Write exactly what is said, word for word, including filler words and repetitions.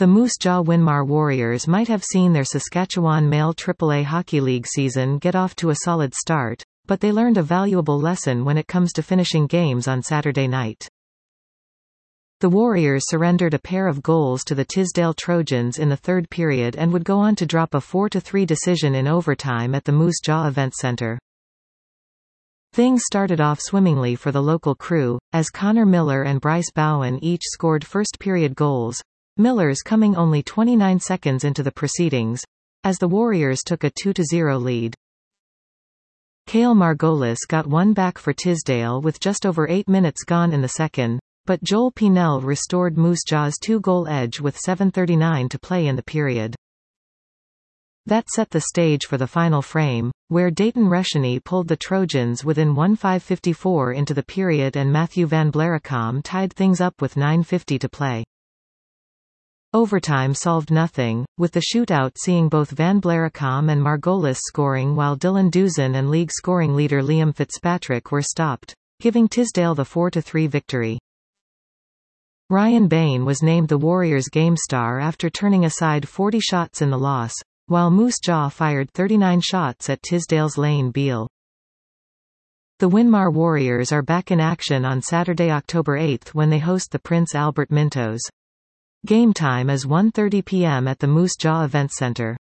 The Moose Jaw Winmar Warriors might have seen their Saskatchewan Male triple A Hockey League season get off to a solid start, but they learned a valuable lesson when it comes to finishing games on Saturday night. The Warriors surrendered a pair of goals to the Tisdale Trojans in the third period and would go on to drop a four to three decision in overtime at the Moose Jaw Event Centre. Things started off swimmingly for the local crew, as Connor Miller and Bryce Bowen each scored first-period goals, Miller's coming only twenty-nine seconds into the proceedings, as the Warriors took a two to zero lead. Cale Margolis got one back for Tisdale with just over eight minutes gone in the second, but Joel Pinell restored Moose Jaw's two-goal edge with seven thirty-nine to play in the period. That set the stage for the final frame, where Dayton Resheny pulled the Trojans within one five fifty-four into the period and Matthew Van Blaricom tied things up with nine fifty to play. Overtime solved nothing, with the shootout seeing both Van Blaricom and Margolis scoring while Dylan Duzin and league scoring leader Liam Fitzpatrick were stopped, giving Tisdale the four to three victory. Ryan Bain was named the Warriors' game star after turning aside forty shots in the loss, while Moose Jaw fired thirty-nine shots at Tisdale's Lane Beal. The Winmar Warriors are back in action on Saturday, October eighth when they host the Prince Albert Mintos. Game time is one thirty p m at the Moose Jaw Event Centre.